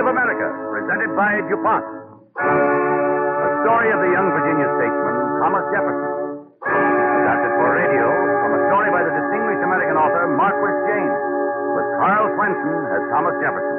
of America, presented by DuPont. A story of the young Virginia statesman, Thomas Jefferson. Adapted for radio from a story by the distinguished American author, Marquis James, with Carl Swenson as Thomas Jefferson.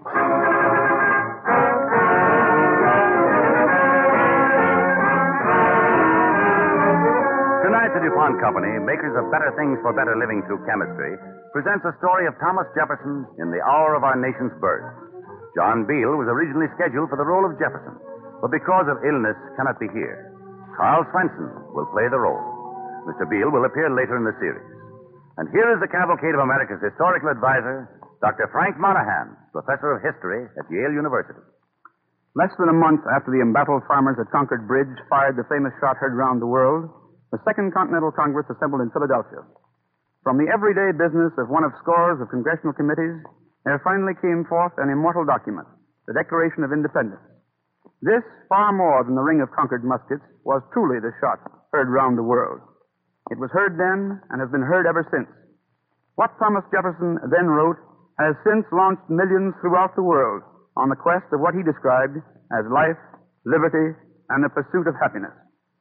Tonight, the DuPont Company, makers of better things for better living through chemistry, presents a story of Thomas Jefferson in the hour of our nation's birth. John Beale was originally scheduled for the role of Jefferson, but because of illness cannot be here. Carl Swenson will play the role. Mr. Beale will appear later in the series. And here is the cavalcade of America's historical advisor, Dr. Frank Monahan, professor of history at Yale University. Less than a month after the embattled farmers at Concord Bridge fired the famous shot heard round the world, the Second Continental Congress assembled in Philadelphia. From the everyday business of one of scores of congressional committees, there finally came forth an immortal document, the Declaration of Independence. This, far more than the ring of Concord muskets, was truly the shot heard round the world. It was heard then and has been heard ever since. What Thomas Jefferson then wrote has since launched millions throughout the world on the quest of what he described as life, liberty, and the pursuit of happiness.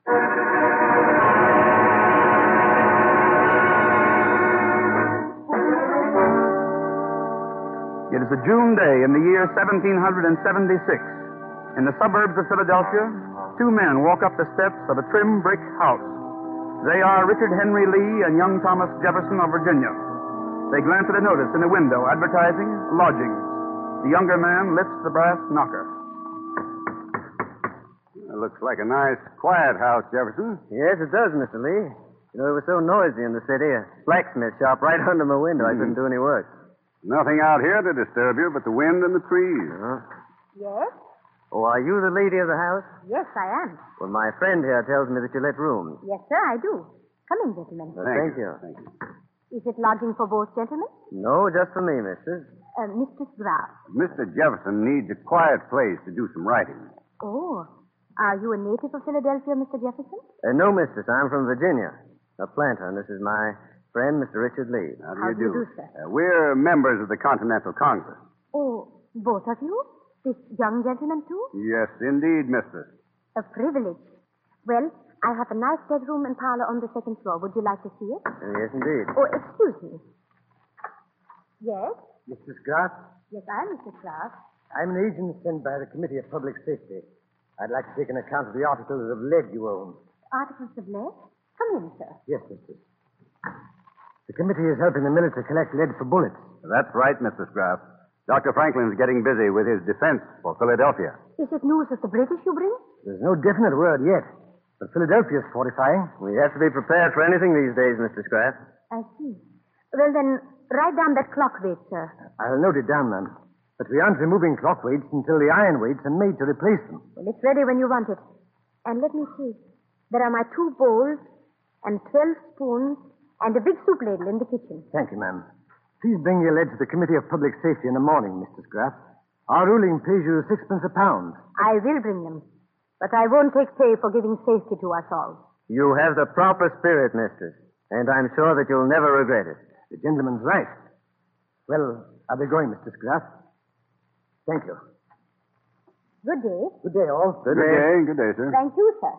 It is a June day in the year 1776. In the suburbs of Philadelphia, two men walk up the steps of a trim brick house. They are Richard Henry Lee and young Thomas Jefferson of Virginia. They glance at a notice in the window advertising lodgings. The younger man lifts the brass knocker. It looks like a nice, quiet house, Jefferson. Yes, it does, Mr. Lee. You know, it was so noisy in the city. A blacksmith shop right under my window. I couldn't do any work. Nothing out here to disturb you but the wind and the trees. Yes? Oh, are you the lady of the house? Yes, I am. Well, my friend here tells me that you let rooms. Yes, sir, I do. Come in, gentlemen. Thank you. Thank you. Is it lodging for both gentlemen? No, just for me, mistress. Mistress Graf. Mr. Jefferson needs a quiet place to do some writing. Oh. Are you a native of Philadelphia, Mr. Jefferson? No, mistress. I'm from Virginia. A planter, and this is my friend, Mr. Richard Lee. How do you do? sir? We're members of the Continental Congress. Oh, both of you? This young gentleman, too? Yes, indeed, mistress. A privilege. Well, I have a nice bedroom and parlor on the second floor. Would you like to see it? Yes, indeed. Oh, excuse me. Yes? Mrs. Graf, Yes, I'm Mrs. Graf. I'm an agent sent by the Committee of Public Safety. I'd like to take an account of the articles of lead you own. Articles of lead? Come in, sir. Yes, mistress. The committee is helping the military collect lead for bullets. That's right, Mrs. Graff. Dr. Franklin's getting busy with his defense for Philadelphia. Is it news of the British you bring? There's no definite word yet, but Philadelphia's fortifying. We have to be prepared for anything these days, Mr. Scraff. I see. Well, then, write down that clock weight, sir. I'll note it down, then. But we aren't removing clock weights until the iron weights are made to replace them. Well, it's ready when you want it. And let me see. There are my 2 bowls and 12 spoons and a big soup ladle in the kitchen. Thank you, ma'am. Please bring your lead to the Committee of Public Safety in the morning, Mr. Graff. Our ruling pays you 6 pence a pound. I will bring them. But I won't take pay for giving safety to us all. You have the proper spirit, mistress, and I'm sure that you'll never regret it. The gentleman's right. Well, I'll be going, Mr. Graff. Thank you. Good day. Good day, all. Good day. Good day, sir. Thank you, sir.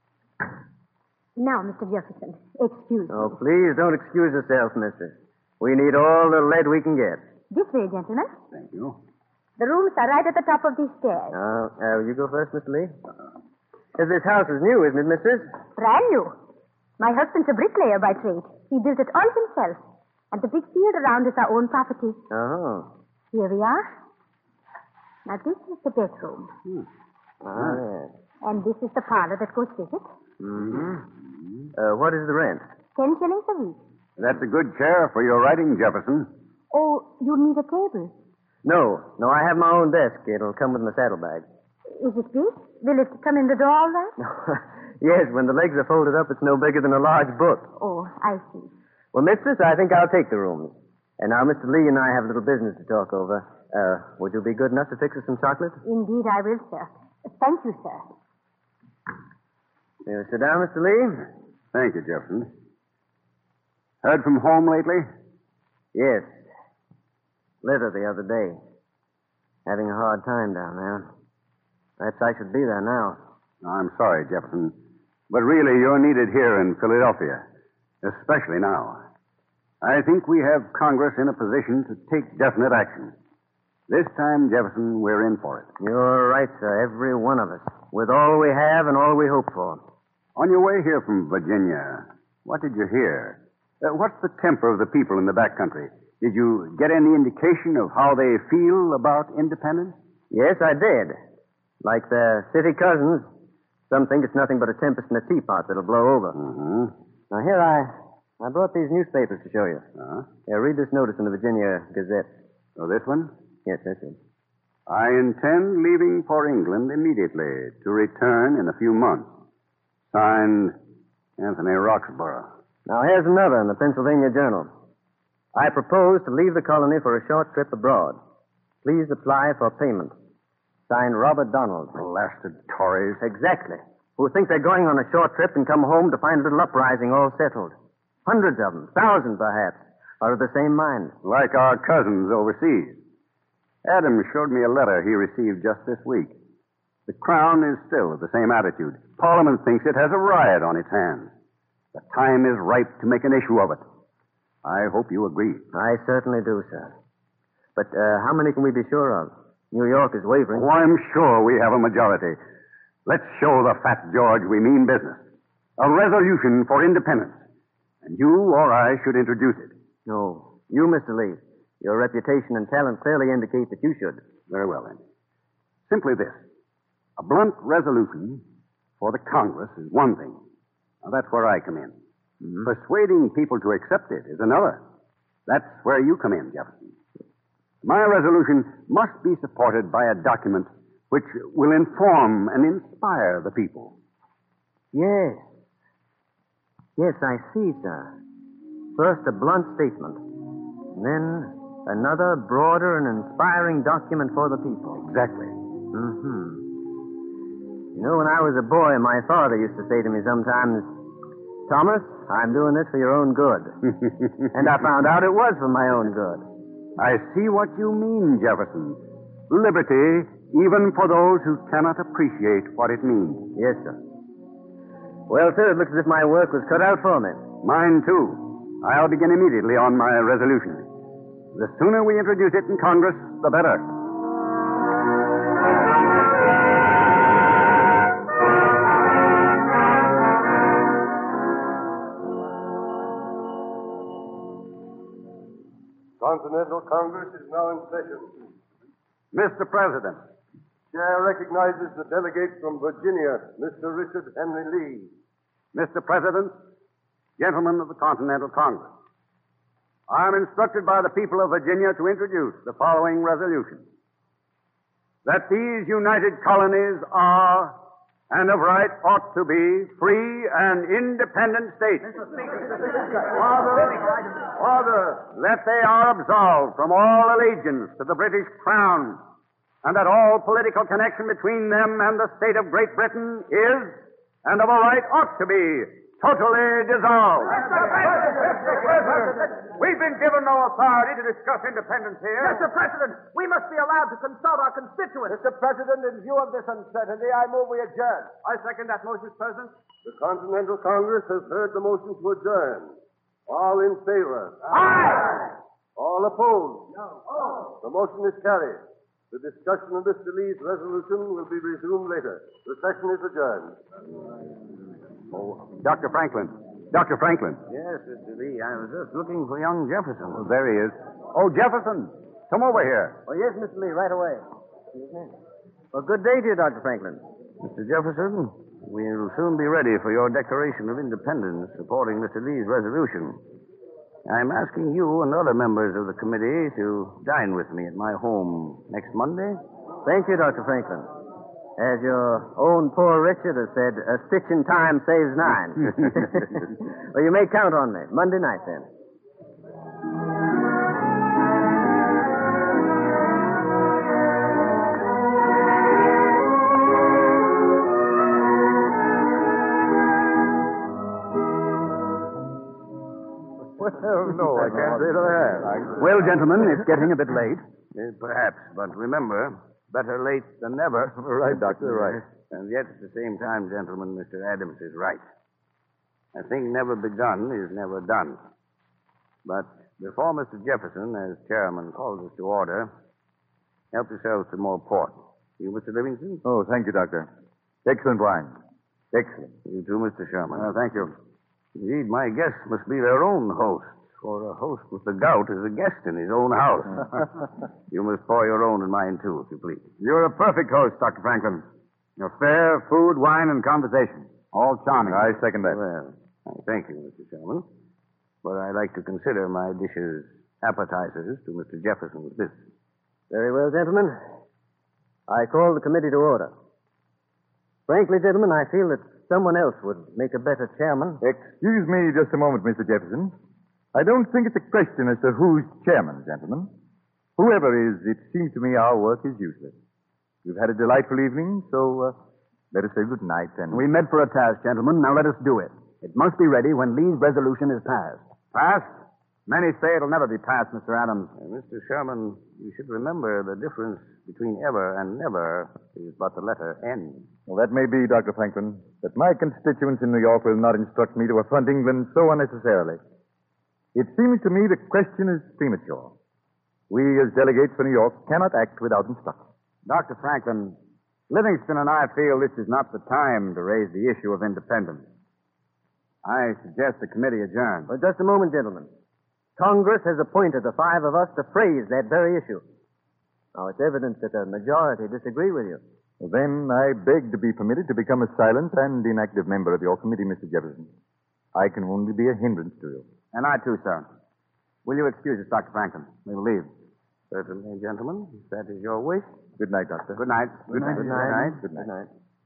Now, Mr. Jefferson, excuse me. Oh, please don't excuse yourself, mistress. We need all the lead we can get. This way, gentlemen. Thank you. The rooms are right at the top of these stairs. You go first, Mr. Lee. This house is new, isn't it, mistress? Brand new. My husband's a bricklayer by trade. He built it all himself. And the big field around is our own property. Oh. Here we are. Now, this is the bedroom. Yes. And this is the parlor that goes with it. What is the rent? 10 shillings a week. That's a good chair for your writing, Jefferson. Oh, you need a table. No, I have my own desk. It'll come with my saddlebag. Is it big? Will it come in the door all right? Yes, when the legs are folded up, it's no bigger than a large book. Oh, I see. Well, mistress, I think I'll take the rooms. And now Mr. Lee and I have a little business to talk over. Would you be good enough to fix us some chocolate? Indeed, I will, sir. Thank you, sir. Sit down, Mr. Lee. Thank you, Jefferson. Heard from home lately? Yes. Letter the other day. Having a hard time down there. Perhaps I should be there now. I'm sorry, Jefferson, but really you're needed here in Philadelphia, especially now. I think we have Congress in a position to take definite action. This time, Jefferson, we're in for it. You're right, sir, every one of us. With all we have and all we hope for. On your way here from Virginia, what did you hear? What's the temper of the people in the backcountry? Did you get any indication of how they feel about independence? Yes, I did. Like their city cousins, some think it's nothing but a tempest in a teapot that'll blow over. Mm-hmm. Now, here I brought these newspapers to show you. Uh-huh. Here, read this notice in the Virginia Gazette. Oh, this one? Yes, that's it. I intend leaving for England immediately to return in a few months. Signed, Anthony Roxborough. Now, here's another in the Pennsylvania Journal. I propose to leave the colony for a short trip abroad. Please apply for payment. Signed, Robert Donald. Blasted Tories. Exactly. Who think they're going on a short trip and come home to find a little uprising all settled. Hundreds of them, thousands perhaps, are of the same mind. Like our cousins overseas. Adam showed me a letter he received just this week. The Crown is still of the same attitude. Parliament thinks it has a riot on its hands. The time is ripe to make an issue of it. I hope you agree. I certainly do, sir. But how many can we be sure of? New York is wavering. Oh, I'm sure we have a majority. Let's show the fat George we mean business. A resolution for independence. And you or I should introduce it. No, you, Mr. Lee. Your reputation and talent clearly indicate that you should. Very well, then. Simply this. A blunt resolution for the Congress is one thing. Now, that's where I come in. Mm-hmm. Persuading people to accept it is another. That's where you come in, Jefferson. My resolution must be supported by a document which will inform and inspire the people. Yes. Yes, I see, sir. First, a blunt statement. Then, another broader and inspiring document for the people. Exactly. Mm-hmm. You know, when I was a boy, my father used to say to me sometimes, Thomas, I'm doing this for your own good. And I found out it was for my own good. I see what you mean, Jefferson. Liberty, even for those who cannot appreciate what it means. Yes, sir. Well, sir, it looks as if my work was cut out for me. Mine, too. I'll begin immediately on my resolution. The sooner we introduce it in Congress, the better. Continental Congress is now in session. Mr. President. Chair recognizes the delegate from Virginia, Mr. Richard Henry Lee. Mr. President, gentlemen of the Continental Congress, I am instructed by the people of Virginia to introduce the following resolution. That these united colonies are, and of right ought to be, free and independent states. Father, that they are absolved from all allegiance to the British Crown, and that all political connection between them and the state of Great Britain is, and of a right ought to be, totally dissolved. Mr. President, we've been given no authority to discuss independence here. Mr. President, we must be allowed to consult our constituents. Mr. President, in view of this uncertainty, I move we adjourn. I second that motion, Mr. President. The Continental Congress has heard the motion to adjourn. All in favor? Aye. All opposed? No. The motion is carried. The discussion of Mr. Lee's resolution will be resumed later. The session is adjourned. Oh, Dr. Franklin. Dr. Franklin. Yes, Mr. Lee. I was just looking for young Jefferson. Oh, there he is. Oh, Jefferson. Come over here. Oh, yes, Mr. Lee, right away. Well, good day to you, Dr. Franklin. Mr. Jefferson, we'll soon be ready for your Declaration of Independence supporting Mr. Lee's resolution. I'm asking you and other members of the committee to dine with me at my home next Monday. Thank you, Dr. Franklin. As your own poor Richard has said, a stitch in time saves nine. Well, you may count on me. Monday night, then. Well, no, I can't say that I have. Well, gentlemen, it's getting a bit late. Perhaps, but remember, better late than never. Right, Doctor, right. And yet, at the same time, gentlemen, Mr. Adams is right. A thing never begun is never done. But before Mr. Jefferson, as chairman, calls us to order, help yourselves to more port. You, Mr. Livingston? Oh, thank you, Doctor. Excellent wine. Excellent. You too, Mr. Sherman. Thank you. Indeed, my guests must be their own hosts, for a host with the gout is a guest in his own house. You must pour your own and mine, too, if you please. You're a perfect host, Dr. Franklin. Your fare, food, wine, and conversation. All charming. I second that. Well, I thank you, Mr. Sherman. But I like to consider my dishes appetizers to Mr. Jefferson's business. Very well, gentlemen. I call the committee to order. Frankly, gentlemen, I feel that someone else would make a better chairman. Excuse me just a moment, Mr. Jefferson. I don't think it's a question as to who's chairman, gentlemen. Whoever is, it seems to me our work is useless. We've had a delightful evening, so let us say good night and... We met for a task, gentlemen. Now let us do it. It must be ready when Lee's resolution is passed. Passed? Many say it'll never be passed, Mr. Adams. Mr. Sherman, you should remember the difference between ever and never is but the letter N. Well, that may be, Dr. Franklin, but my constituents in New York will not instruct me to affront England so unnecessarily. It seems to me the question is premature. We, as delegates for New York, cannot act without instruction. Dr. Franklin, Livingston and I feel this is not the time to raise the issue of independence. I suggest the committee adjourn. Well, just a moment, gentlemen. Congress has appointed the five of us to phrase that very issue. Now, it's evident that a majority disagree with you. Well, then, I beg to be permitted to become a silent and inactive member of your committee, Mr. Jefferson. I can only be a hindrance to you. And I, too, sir. Will you excuse us, Dr. Franklin? We'll leave. Certainly, gentlemen, if that is your wish. Good night, Doctor. Good night. Good night. Good night.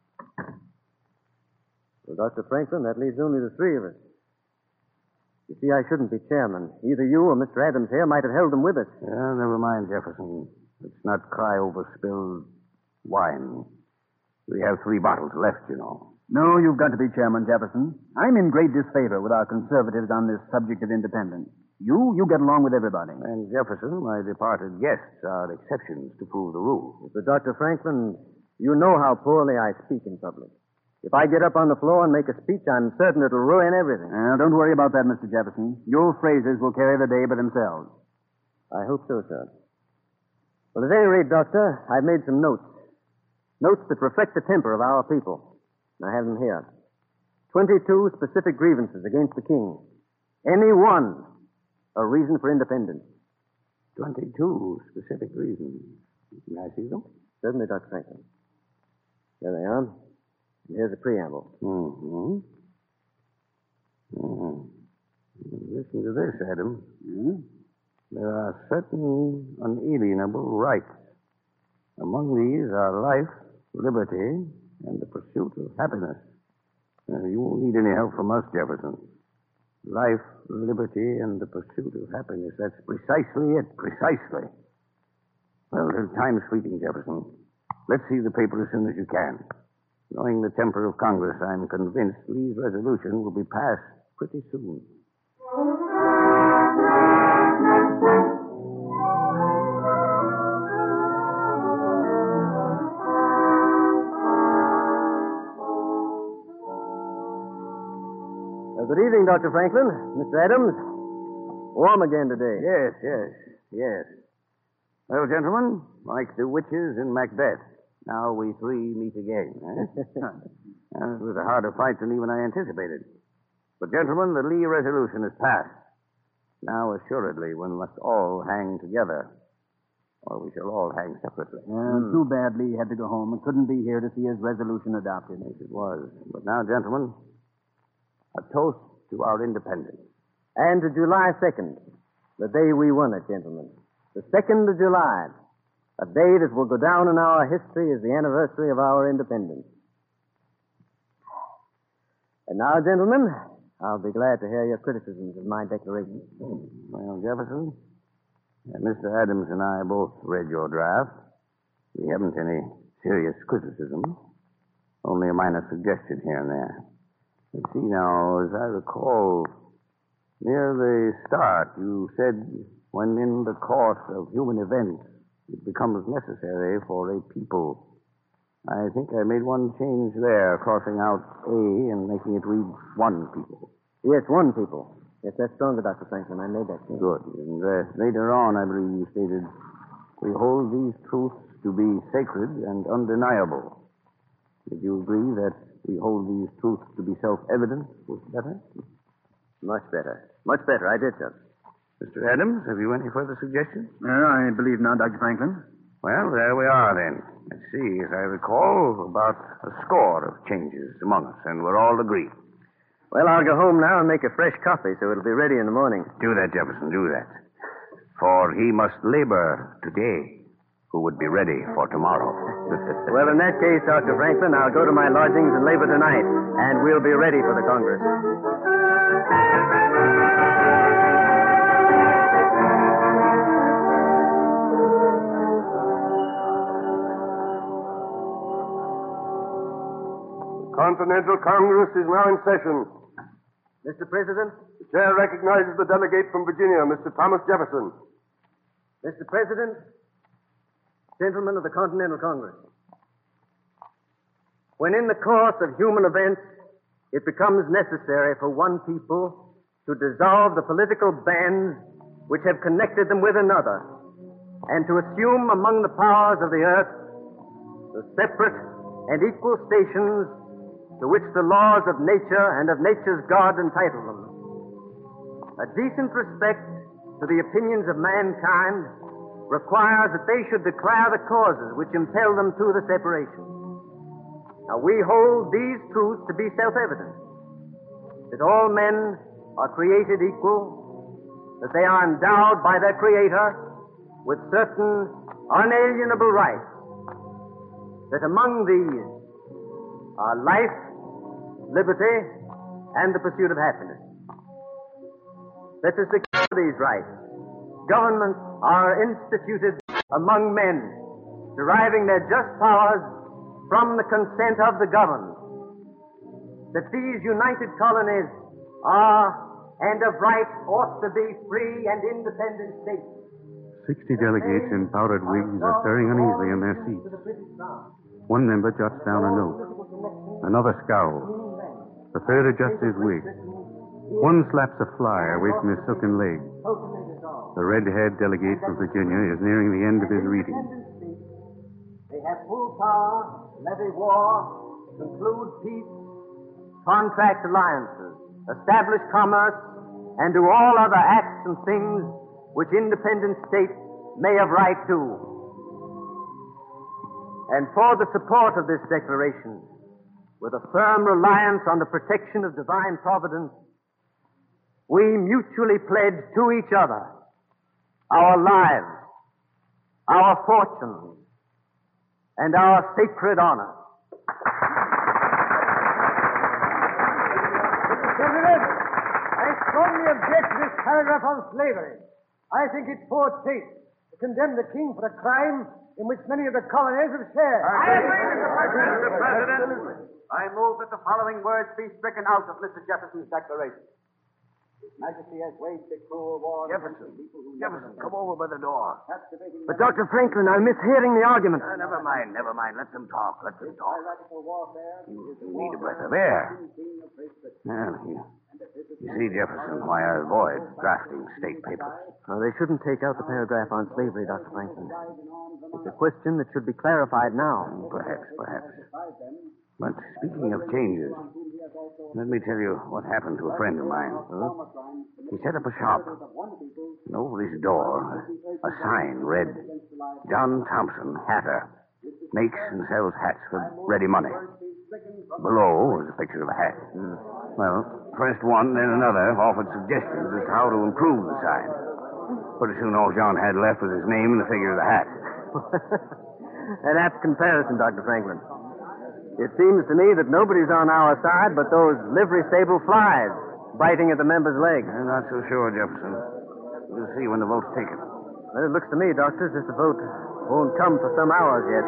Well, Dr. Franklin, that leaves only the three of us. You see, I shouldn't be chairman. Either you or Mr. Adams here might have held them with us. Never mind, Jefferson. Let's not cry over spilled wine. We have 3 bottles left, you know. No, you've got to be chairman, Jefferson. I'm in great disfavor with our conservatives on this subject of independence. You get along with everybody. And Jefferson, my departed guests are exceptions to prove the rule. But, Dr. Franklin, you know how poorly I speak in public. If I get up on the floor and make a speech, I'm certain it'll ruin everything. Don't worry about that, Mr. Jefferson. Your phrases will carry the day by themselves. I hope so, sir. Well, at any rate, Doctor, I've made some notes. Notes that reflect the temper of our people. I have them here. 22 specific grievances against the king. Any one a reason for independence. 22 specific reasons. May I see them? Certainly, Dr. Franklin. There they are. And here's the preamble. Listen to this, Adam. There are certain unalienable rights. Among these are life, liberty, and the pursuit of happiness. You won't need any help from us, Jefferson. Life, liberty, and the pursuit of happiness. That's precisely it. Precisely. Well, time's fleeting, Jefferson. Let's see the paper as soon as you can. Knowing the temper of Congress, I'm convinced Lee's resolution will be passed pretty soon. Good evening, Dr. Franklin. Mr. Adams. Warm again today. Yes. Well, gentlemen, like the witches in Macbeth, now we 3 meet again. It was a harder fight than even I anticipated. But, gentlemen, the Lee resolution is passed. Now, assuredly, one must all hang together, or we shall all hang separately. Too bad Lee had to go home and couldn't be here to see his resolution adopted. Yes, it was. But now, gentlemen, a toast to our independence. And to July 2nd, the day we won it, gentlemen. The 2nd of July, a day that will go down in our history as the anniversary of our independence. And now, gentlemen, I'll be glad to hear your criticisms of my declaration. Well, Jefferson, Mr. Adams and I both read your draft. We haven't any serious criticism, only a minor suggestion here and there. Let's see now, as I recall, near the start, you said when in the course of human events it becomes necessary for a people. I think I made one change there, crossing out A and making it read one people. Yes, one people. Yes, that's stronger, Dr. Franklin. I made that change. Good. And later on, I believe you stated, we hold these truths to be sacred and undeniable. Did you agree that we hold these truths to be self-evident was better? Much better. Much better. I did, sir. Mr. Adams, have you any further suggestions? I believe not, Dr. Franklin. Well, there we are then. Let's see, as I recall, about a score of changes among us, and we're all agreed. Well, I'll go home now and make a fresh copy so it'll be ready in the morning. Do that, Jefferson, do that. For he must labor today who would be ready for tomorrow. Well, in that case, Dr. Franklin, I'll go to my lodgings and labor tonight, and we'll be ready for the Congress. Continental Congress is now in session. Mr. President? The chair recognizes the delegate from Virginia, Mr. Thomas Jefferson. Mr. President, gentlemen of the Continental Congress. When in the course of human events it becomes necessary for one people to dissolve the political bands which have connected them with another, and to assume among the powers of the earth the separate and equal stations to which the laws of nature and of nature's God entitle them. A decent respect to the opinions of mankind requires that they should declare the causes which impel them to the separation. Now, we hold these truths to be self-evident, that all men are created equal, that they are endowed by their Creator with certain unalienable rights, that among these are life, liberty, and the pursuit of happiness. That to secure these rights, governments are instituted among men, deriving their just powers from the consent of the governed. That these united colonies are, and of right, ought to be free and independent states. 60 delegates in powdered wigs are stirring uneasily in their seats. One member jots down a note. Another scowls. The third adjusts his wig. One slaps a fly away from his silken leg. The red-haired delegate from Virginia is nearing the end of his reading. They have full power, levy war, conclude peace, contract alliances, establish commerce, and do all other acts and things which independent states may have right to. And for the support of this declaration, with a firm reliance on the protection of divine providence, we mutually pledge to each other our lives, our fortunes, and our sacred honor. Mr. President, I strongly object to this paragraph on slavery. I think it's poor taste to condemn the king for a crime in which many of the colonies have shared. I agree, Mr. President. Mr. President, I move that the following words be stricken out of Mr. Jefferson's declaration. His Majesty has waged a cruel war. Jefferson, come over by the door. But, Dr. Franklin, I'm mishearing the argument. Never mind. Let them talk. You need a breath of air. Well, you see, Jefferson, why I avoid drafting state papers. Well, they shouldn't take out the paragraph on slavery, Dr. Franklin. It's a question that should be clarified now. Perhaps. But speaking of changes, let me tell you what happened to a friend of mine. He set up a shop. And over his door, a sign read, John Thompson, hatter. Makes and sells hats for ready money. Below was a picture of a hat. Well, first one, then another offered suggestions as to how to improve the sign. Pretty soon all John had left was his name and the figure of the hat. An apt comparison, Dr. Franklin. It seems to me that nobody's on our side but those livery stable flies biting at the member's leg. I'm not so sure, Jefferson. We'll see when the vote's taken. Well, it looks to me, Doctor, as if the vote won't come for some hours yet.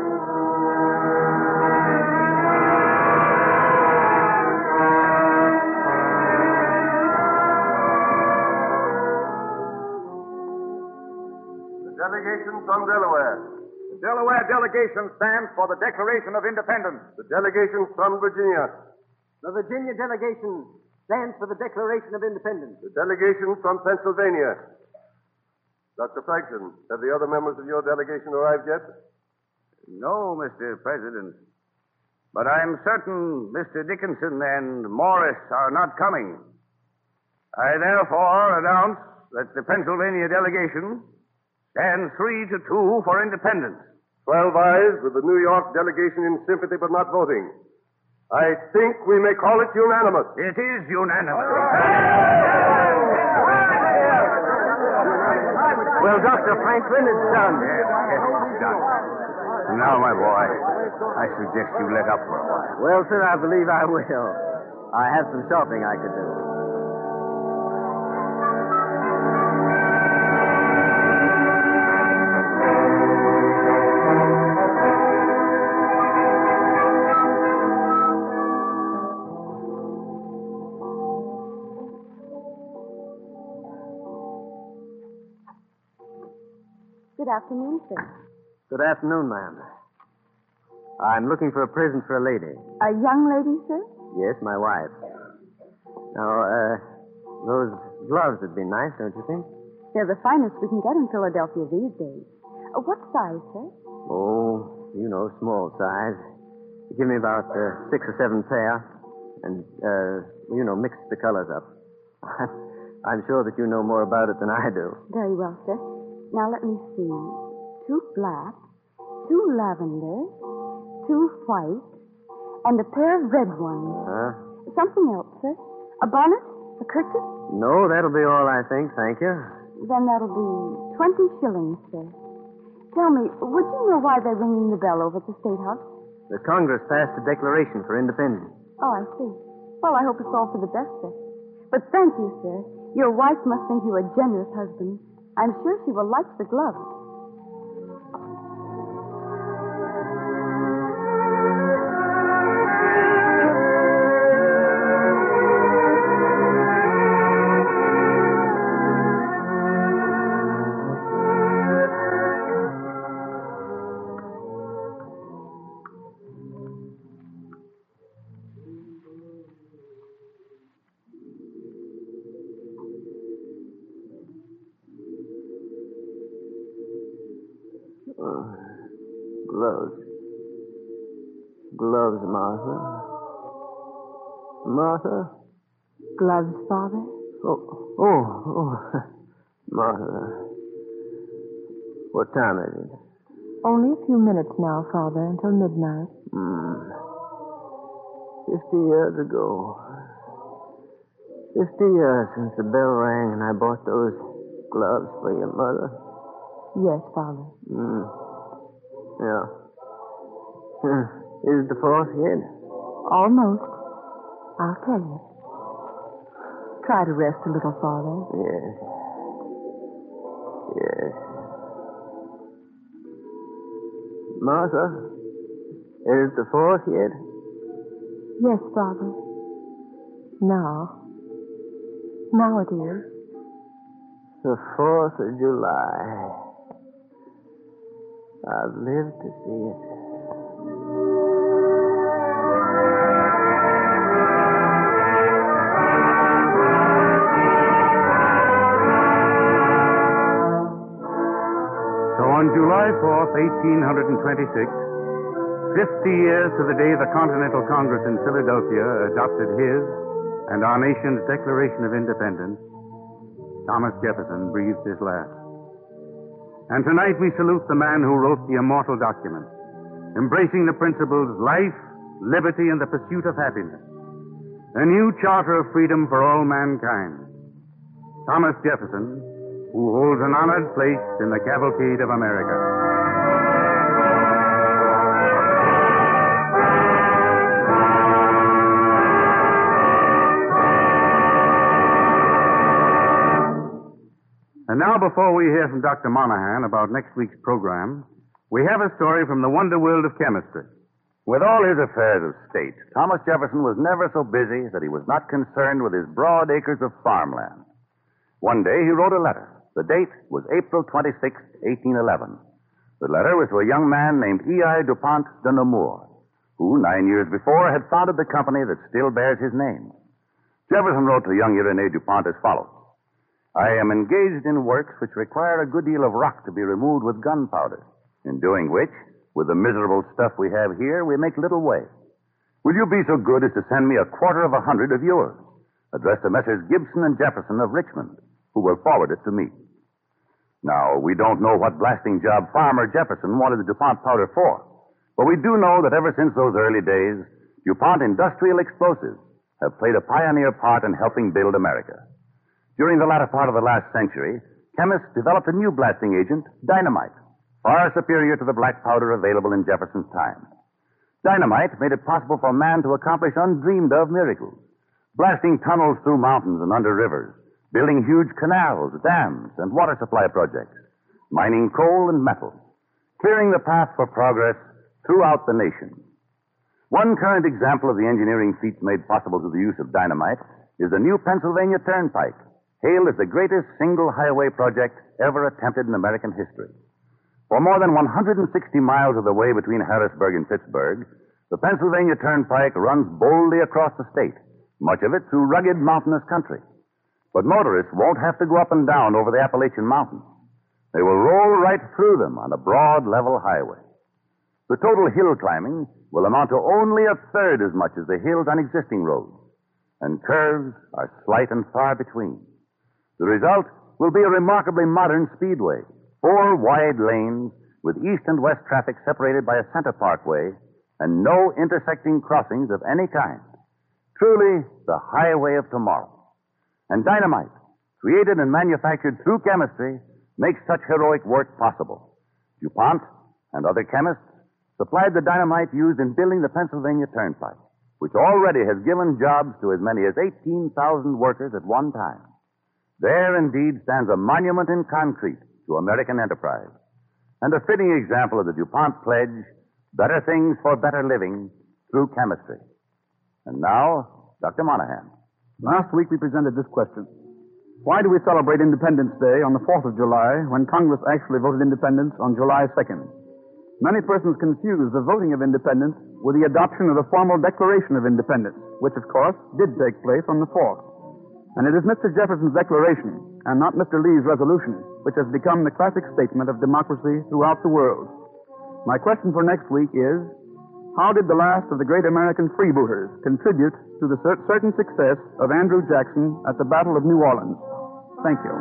delegation from Delaware. The Delaware delegation stands for the Declaration of Independence. The delegation from Virginia. The Virginia delegation stands for the Declaration of Independence. The delegation from Pennsylvania. Dr. Franklin, have the other members of your delegation arrived yet? No, Mr. President. But I'm certain Mr. Dickinson and Morris are not coming. I therefore announce that the Pennsylvania delegation stands 3-2 for independence. 12 ayes with the New York delegation in sympathy but not voting. I think we may call it unanimous. It is unanimous. Well, Dr. Franklin, it's done. Yes, it's done. Now, my boy, I suggest you let up for a while. Well, sir, I believe I will. I have some shopping I could do. Good afternoon, sir. Good afternoon, ma'am. I'm looking for a present for a lady. A young lady, sir? Yes, my wife. Now, those gloves would be nice, don't you think? They're the finest we can get in Philadelphia these days. What size, sir? Oh, you know, small size. Give me about 6 or 7 pair, and, mix the colors up. I'm sure that you know more about it than I do. Very well, sir. Now, let me see. 2 black, 2 lavender, 2 white, and a pair of red ones. Huh? Something else, sir? A bonnet? A kerchief? No, that'll be all, I think. Thank you. Then that'll be 20 shillings, sir. Tell me, would you know why they're ringing the bell over at the State House? The Congress passed a declaration for independence. Oh, I see. Well, I hope it's all for the best, sir. But thank you, sir. Your wife must think you a generous husband. I'm sure she will like the gloves. Gloves, Martha. Martha? Gloves, Father? Oh. Martha. What time is it? Only a few minutes now, Father, until midnight. 50 years ago. 50 years since the bell rang and I bought those gloves for your mother. Yes, Father. Yeah. Is it the 4th yet? Almost. I'll tell you. Try to rest a little, Father. Yes. Martha, is it the 4th yet? Yes, Father. Now it is. The 4th of July. I've lived to see it. On July 4th, 1826, 50 years to the day the Continental Congress in Philadelphia adopted his and our nation's Declaration of Independence, Thomas Jefferson breathed his last. And tonight we salute the man who wrote the immortal document, embracing the principles life, liberty, and the pursuit of happiness, a new charter of freedom for all mankind. Thomas Jefferson, who holds an honored place in the cavalcade of America. And now, before we hear from Dr. Monahan about next week's program, we have a story from the wonder world of chemistry. With all his affairs of state, Thomas Jefferson was never so busy that he was not concerned with his broad acres of farmland. One day he wrote a letter The date was April 26, 1811. The letter was to a young man named E.I. DuPont de Nemours, who 9 years before had founded the company that still bears his name. Jefferson wrote to young Irénée DuPont as follows. I am engaged in works which require a good deal of rock to be removed with gunpowder, in doing which, with the miserable stuff we have here, we make little way. Will you be so good as to send me 250 of yours, addressed to Messrs. Gibson and Jefferson of Richmond, who will forward it to me. Now, we don't know what blasting job Farmer Jefferson wanted the DuPont powder for, but we do know that ever since those early days, DuPont industrial explosives have played a pioneer part in helping build America. During the latter part of the last century, chemists developed a new blasting agent, dynamite, far superior to the black powder available in Jefferson's time. Dynamite made it possible for man to accomplish undreamed of miracles, blasting tunnels through mountains and under rivers, building huge canals, dams, and water supply projects, mining coal and metal, clearing the path for progress throughout the nation. One current example of the engineering feats made possible through the use of dynamite is the new Pennsylvania Turnpike, hailed as the greatest single highway project ever attempted in American history. For more than 160 miles of the way between Harrisburg and Pittsburgh, the Pennsylvania Turnpike runs boldly across the state, much of it through rugged mountainous country. But motorists won't have to go up and down over the Appalachian Mountains. They will roll right through them on a broad, level highway. The total hill climbing will amount to only a third as much as the hills on existing roads, and curves are slight and far between. The result will be a remarkably modern speedway, 4 wide lanes with east and west traffic separated by a center parkway and no intersecting crossings of any kind. Truly the highway of tomorrow. And dynamite, created and manufactured through chemistry, makes such heroic work possible. DuPont and other chemists supplied the dynamite used in building the Pennsylvania Turnpike, which already has given jobs to as many as 18,000 workers at one time. There indeed stands a monument in concrete to American enterprise, and a fitting example of the DuPont pledge, better things for better living through chemistry. And now, Dr. Monahan. Last week we presented this question. Why do we celebrate Independence Day on the 4th of July when Congress actually voted independence on July 2nd? Many persons confuse the voting of independence with the adoption of the formal Declaration of Independence, which, of course, did take place on the 4th. And it is Mr. Jefferson's declaration, and not Mr. Lee's resolution, which has become the classic statement of democracy throughout the world. My question for next week is, how did the last of the great American freebooters contribute to the certain success of Andrew Jackson at the Battle of New Orleans? Thank you.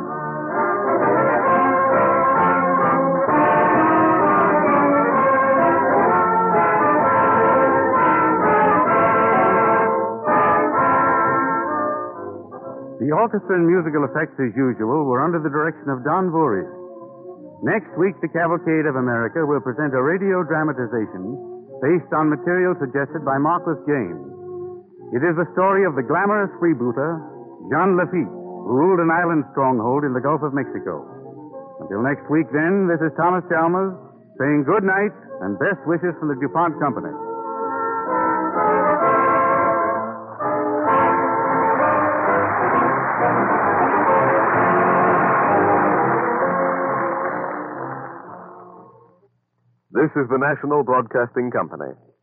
The orchestra and musical effects, as usual, were under the direction of Don Voorhees. Next week, the Cavalcade of America will present a radio dramatization based on material suggested by Marcus James. It is the story of the glamorous freebooter, Jean Lafitte, who ruled an island stronghold in the Gulf of Mexico. Until next week, then, this is Thomas Chalmers saying good night and best wishes from the DuPont Company. This is the National Broadcasting Company.